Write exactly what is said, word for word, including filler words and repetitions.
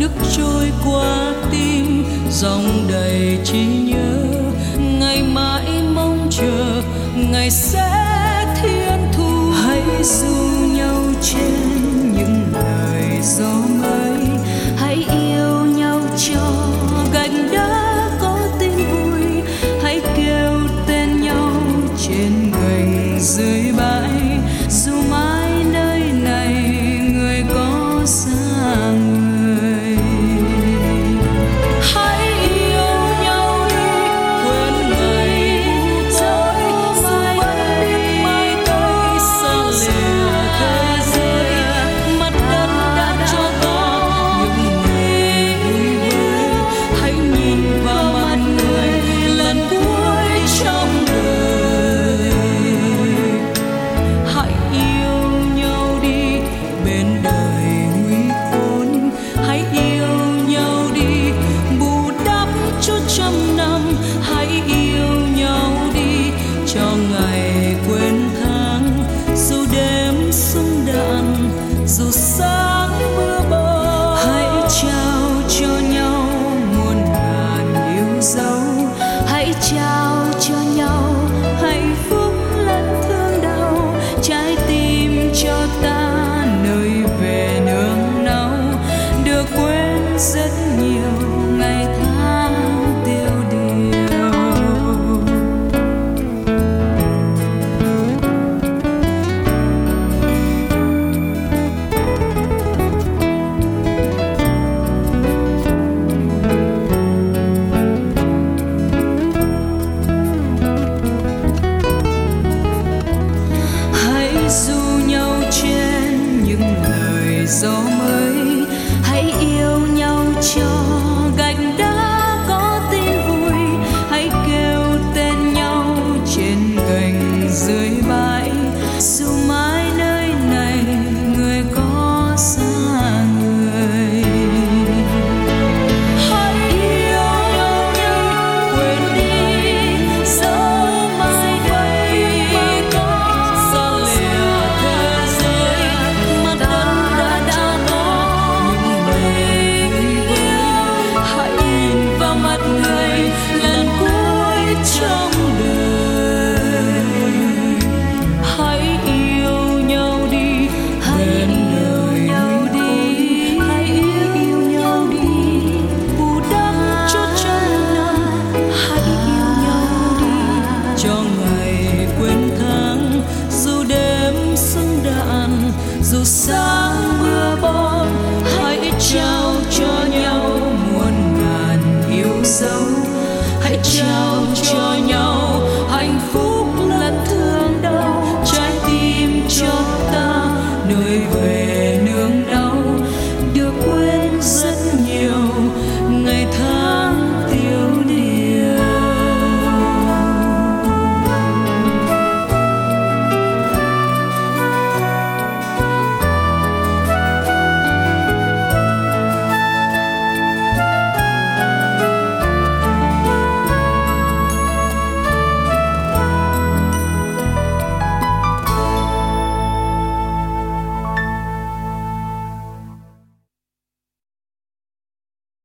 thức trôi qua tim, dòng đầy trí nhớ. Ngày mãi mong chờ, ngày sẽ thiên thu. Hãy du nhau trên những lời gió mây, hãy yêu nhau cho gạch đá có tin vui. Hãy kêu tên nhau trên gành dưới bãi, dù mãi nơi này người có xa người. hãy yêu nhau đi, quên ngày u tối. Dù vẫn biết mai đây xa lìa thế giới, mặt đất đã cho ta những ngày vui vơi. Hãy nhìn vào mặt người lần cuối trong đời. Hãy yêu nhau đi bên đời nguy khốn. Hãy yêu nhau đi bù đắp cho trăm năm. Hãy yêu nhau đi cho ngày quên tháng. Dù đêm súng đạn, dù sáng mưa bom, Hãy trao cho nhau muôn ngàn yêu dấu. Hãy trao cho nhau hạnh phúc lẫn thương đau. Trái tim cho ta nơi về nương náu, được quên rất nhiều ngày tháng tiêu điều. Hãy du nhau trên những lời gió mới, hãy yêu nhau cho